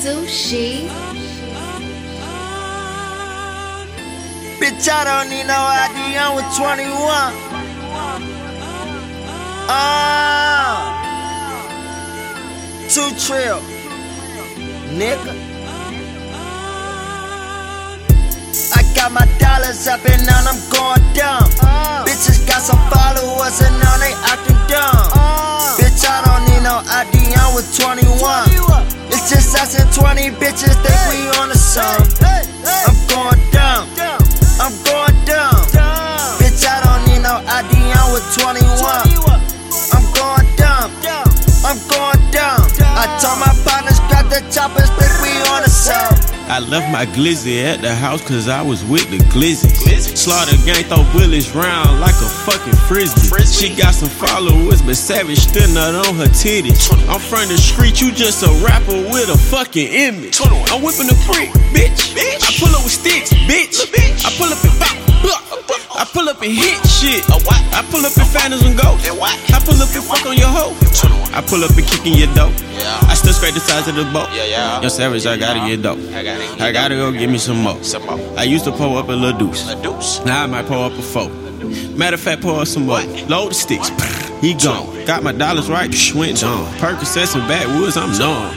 Sushi. Bitch, I don't need no ID, I'm with 21. Two trill, nigga. I got my dollars up and now I'm going dumb. Bitches got some followers and now they acting dumb. Bitch, I don't need no ID, I'm with 21. It's just us and 20 bitches think we on the song. I'm going dumb, I'm going dumb. Bitch, I don't need no ID, I'm with 21. I'm going dumb, I'm going dumb. I told my partners, grab the choppers, think we on the song. I left my glizzy at the house cause I was with the glizzy. Slaughter gang throw bullets round like a fucking frisbee. She got some followers but savage still not on her titties. I'm from the street, you just a rapper with a fucking image. I'm whipping the freak, bitch. I pull up with sticks, bitch. I pull up and pop. I pull up and hit shit. I pull up and phantoms and ghosts. I pull up and fuck on your hoe. I pull up and kick in your dope. I still scrape the size of the boat. Yo, Savage, I gotta get dope. I gotta go get me some more. I used to pull up a little deuce. Now I might pull up a four. Matter of fact, pull up some more. Load the sticks. He gone. Got my dollars right. Went on. Percocets and backwoods, I'm numb.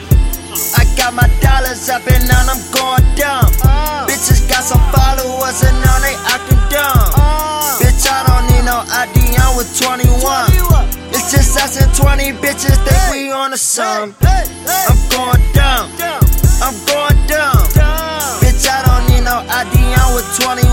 I got my dollars up and now I'm going dumb. Bitches got some followers and now they acting dumb. Bitch, I don't need no ID, I'm with 21. It's just us and 20 bitches think we on the song. I'm going dumb, I'm going dumb. Bitch, I don't need no ID, I'm with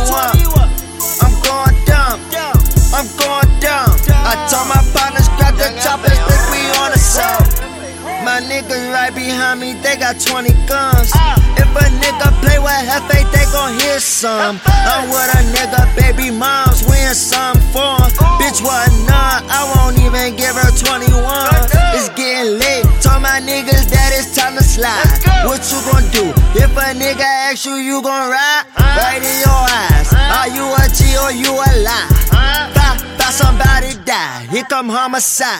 21. I'm going dumb, I'm going dumb. I told my partners, grab the choppers, think we on the song. My niggas right behind me, they got 20 guns. If a nigga play with Hefe, they gon' hear some. I'm with a nigga, baby moms, we in some form. Bitch, what none, I won't even give her 21. It's getting late, told my niggas that it's time to slide. What you gon' do? If a nigga asks you, you gon' ride? Right in your eyes, are you a G or you a lie? Thought somebody died, here come homicide.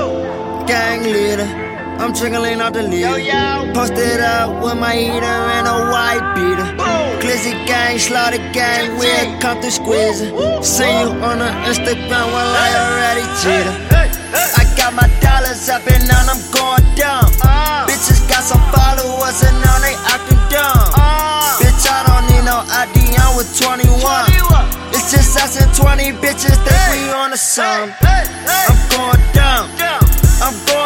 Gang leader, I'm drinking lean out the leader. Posted up with my heater and a white beater. Glizzy gang, slaughter gang, we'll come through squeezing. See you on the Instagram while I already cheated. I got my dollars up and now I'm going dumb. Bitches got some followers and now they acting dumb. Bitch, I don't need no ID, I'm with 21. It's just us and 20 bitches think we on the song. I'm going dumb, I'm going